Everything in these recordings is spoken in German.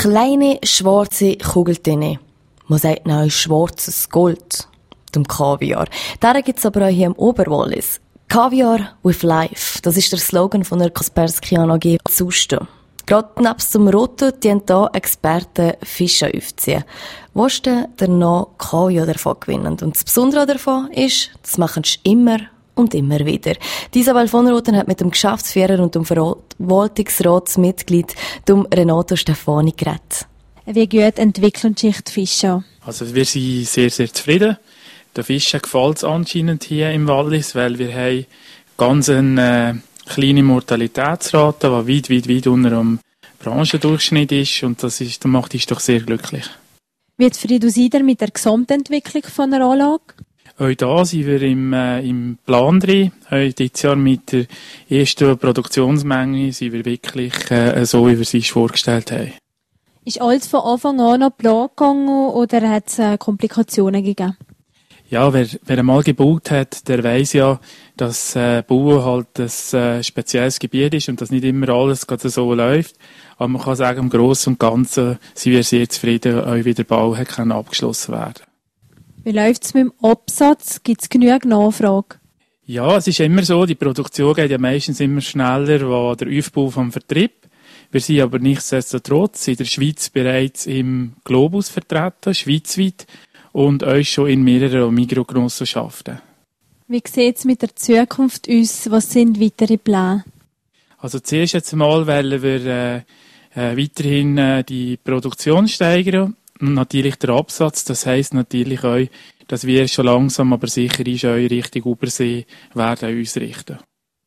Kleine schwarze Kugeltinne. Man sagt noch schwarzes Gold. Dem Kaviar. Daran gibt es aber auch hier im Oberwallis. Kaviar with Life. Das ist der Slogan von der Kaspersky AG Susto. Gerade nebst dem Roten dienen hier Experten Fische aufziehen. Wo ist denn der noch Kaviar davon gewinnen? Und das Besondere davon ist, das machen sie immer und immer wieder. Isabel von Roten hat mit dem Geschäftsführer und dem Verwaltungsratsmitglied Renato Stefani geredet. Wie gut entwickeln sich die Fische? Also wir sind sehr, sehr zufrieden. Den Fischen gefällt es anscheinend hier im Wallis, weil wir haben ganz eine kleine Mortalitätsrate, die weit unter dem Branchendurchschnitt ist. Und das macht uns doch sehr glücklich. Wie zufrieden seid ihr mit der Gesamtentwicklung von der Anlage? Auch da sind wir im Plan drin. Dieses Jahr mit der ersten Produktionsmenge sind wir wirklich so, wie wir es uns vorgestellt haben. Ist alles von Anfang an noch Plan gegangen oder hat es Komplikationen gegeben? Ja, wer einmal gebaut hat, der weiss ja, dass Bauen halt ein spezielles Gebiet ist und dass nicht immer alles gerade so läuft. Aber man kann sagen, im Großen und Ganzen sind wir sehr zufrieden, auch wie der Bau kann abgeschlossen werden. Wie läuft es mit dem Absatz? Gibt es genügend Nachfrage? Ja, es ist immer so, die Produktion geht ja meistens immer schneller als der Aufbau vom Vertrieb. Wir sind aber nichtsdestotrotz in der Schweiz bereits im Globus vertreten, schweizweit, und euch schon in mehreren Mikrogenossenschaften. Wie sieht es mit der Zukunft aus? Was sind weitere Pläne? Also zuerst jetzt mal wollen wir weiterhin die Produktion steigern und natürlich der Absatz. Das heisst natürlich auch, dass wir schon langsam, aber sicher ist auch Richtung Übersee werden ausrichten.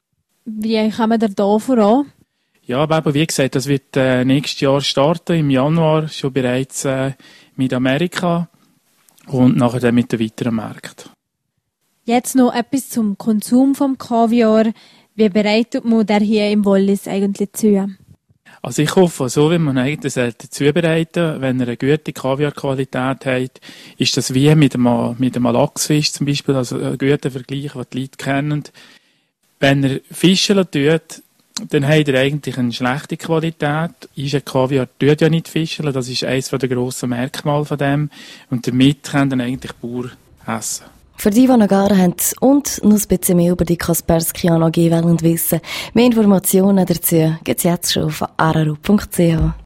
Wie kommen wir da voran? Ja, aber wie gesagt, das wird nächstes Jahr starten, im Januar schon bereits mit Amerika und nachher dann mit den weiteren Märkten. Jetzt noch etwas zum Konsum vom Kaviar. Wie bereitet man der hier im Wallis eigentlich zu? Also ich hoffe, so wie man eigentlich das zubereiten, wenn er eine gute Kaviarqualität hat, ist das wie mit einem Lachsfisch zum Beispiel, also ein guter Vergleich, den die Leute kennen. Wenn er Fischen tut, dann hat er eigentlich eine schlechte Qualität. Ein Kaviar tut ja nicht fischen, das ist eines der grossen Merkmale von dem. Und damit kann dann eigentlich der Bauer essen. Für die noch gar haben und noch ein bisschen mehr über die Kaspersky AG wissen, mehr Informationen dazu gibt es jetzt schon auf araru.ch.